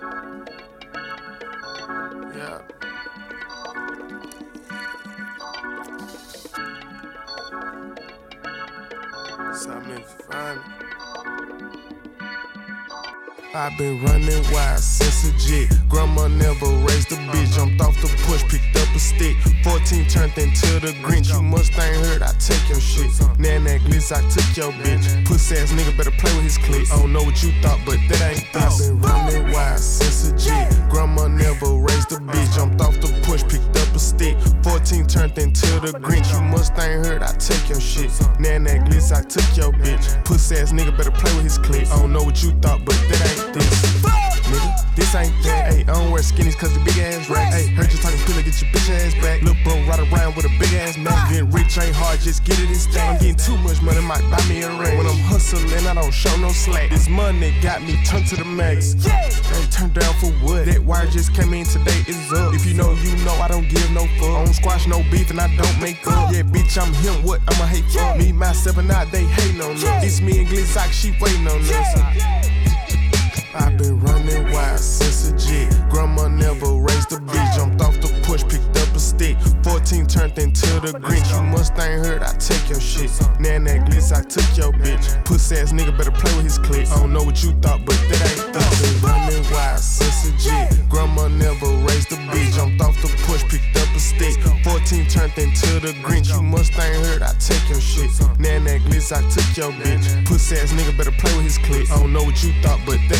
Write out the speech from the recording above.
Yeah. Something fun. I've been running wild since a jit. Grandma never raised a bitch. Jumped off the push, picked up a stick. 14 turned into the Grinch. You must ain't heard I take your shit. Nan that glitz, I took your bitch. Pussy ass nigga better play with his click. I don't know what you thought, but that ain't this. I've been running wild since a jit. Grandma never raised a bitch. Jumped off the push, picked up a stick. 14 turned into the Grinch. You must ain't heard I take your shit. Nan that glitz, I took your bitch. Pussy ass nigga better play with his click. I don't know what you thought, but that ain't this. Nigga, this ain't that. Ayy, I don't wear skinnies cause the big ass rack. Ayy, heard you talking pillow, get your bitch ass back. Lil' bro ride around with a big ass Mac. Getting rich ain't hard, just get it and stack. I'm getting too much money, might buy me a ring. When I'm hustling, I don't show no slack. This money got me turned to the max. Ain't turned down for what? That wire just came in today, it's up. If you know, I don't give no fuck. I don't squash no beef and I don't make up. Yeah, bitch, I'm him, what? I'ma hate for me, myself and I, they hating on us. It's me and Glizzock, she waiting on us. I've been running wild since a jit. Grandma never raised a bitch. Jumped off the push, picked up a stick. 14 turned into the Grinch. You must ain't heard I take your shit. Nan that glitz, I took your bitch. Pussy ass nigga better play with his click. I don't know what you thought, but that ain't this. I've been running wild since a jit. Grandma never raised a bitch. Jumped off the push, picked up a stick. 14 turned into the Grinch. You must ain't heard I take your shit. Nan that glitz, I took your bitch. Pussy ass nigga better play with his click. I don't know what you thought, but that